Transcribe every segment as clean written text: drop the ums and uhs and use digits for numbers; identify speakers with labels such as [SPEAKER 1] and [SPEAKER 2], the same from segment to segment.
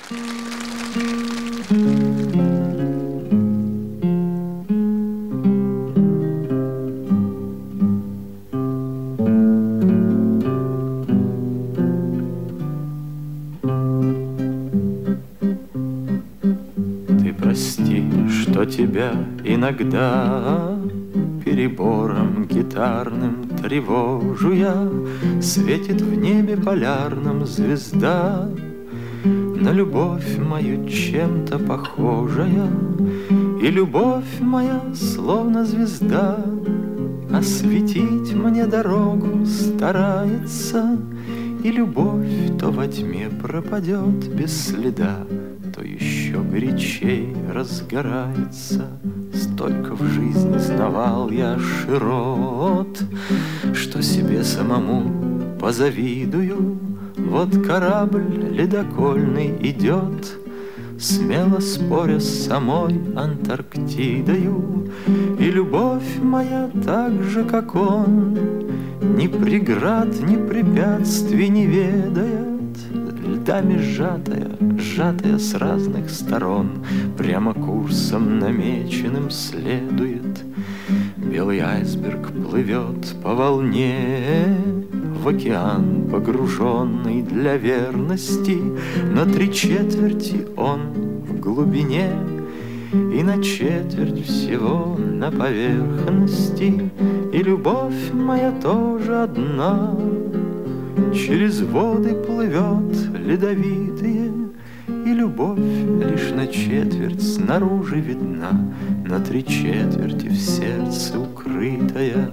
[SPEAKER 1] Прости, что тебя иногда перебором гитарным тревожу я. Светит в небе полярном звезда, на любовь мою чем-то похожая. И любовь моя, словно звезда, осветить мне дорогу старается. И любовь то во тьме пропадет без следа, то еще горячей разгорается. Столько в жизни знавал я широт, что себе самому позавидую. Вот корабль ледокольный идет, смело споря с самой Антарктидою. И любовь моя так же, как он, ни преград, ни препятствий не ведает, льдами сжатая с разных сторон, прямо курсом намеченным следует. Белый айсберг плывет по волне в океан, погруженный для верности. На 3/4 он в глубине, и на 1/4 всего на поверхности. И любовь моя тоже одна через воды плывет ледовитые. И любовь лишь на 1/4 снаружи видна, на 3/4 в сердце укрытая.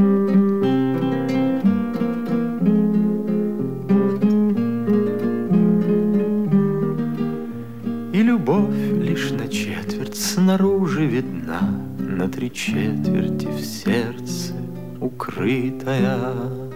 [SPEAKER 1] И любовь лишь на 1/4 снаружи видна, на 3/4 в сердце укрытая.